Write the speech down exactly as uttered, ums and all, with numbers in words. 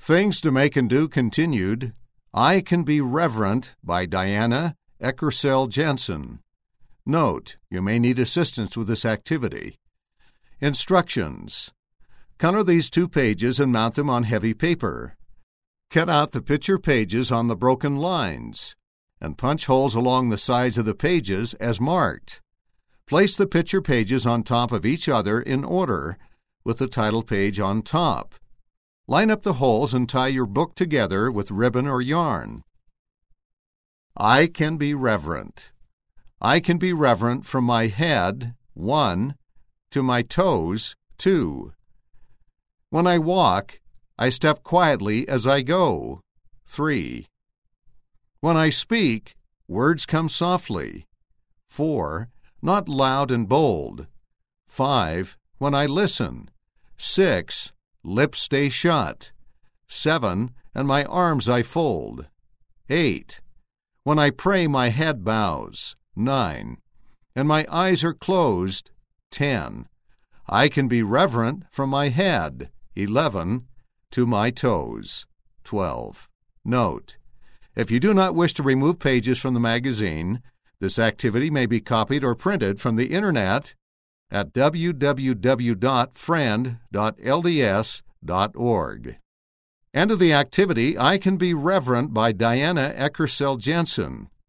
Things to Make and Do continued. I Can Be Reverent by Diana Eckersell Jensen. Note, you may need assistance with this activity. Instructions. Color these two pages and mount them on heavy paper. Cut out the picture pages on the broken lines and punch holes along the sides of the pages as marked. Place the picture pages on top of each other in order, with the title page on top. Line up the holes and tie your book together with ribbon or yarn. I can be reverent. I can be reverent from my head, one, to my toes, two. When I walk, I step quietly as I go, three. When I speak, words come softly, four, not loud and bold, five. When I listen, six, lips stay shut, seven, and my arms I fold, eight. When I pray, my head bows, nine, and my eyes are closed, ten. I can be reverent from my head, eleven, to my toes, twelve. Note, if you do not wish to remove pages from the magazine, this activity may be copied or printed from the Internet at w w w dot friend dot l d s dot org. End of the activity, I Can Be Reverent by Diana Eckersell Jensen.